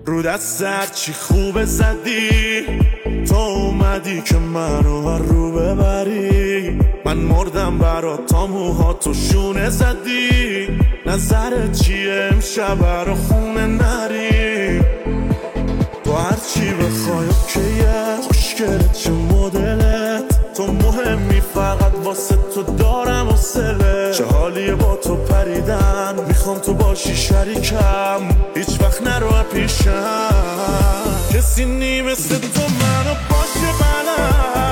رو دست چی خوب زدی، تو اومدی که منو هر رو ببری. من مردم برات تا موهاتو شونه زدی. نظرت چیه امشب برا خونه نری؟ تو هرچی بخوای اوکیه، خوشگلت چه مدلت، تو مهمی فقط واسه تو دارم حوصله. چه حالیه با تو پریدن، میخوام تو باشی شریکم، هیچ وقت نرو پیشم. کسی نی مثل تو منو باشه بلد،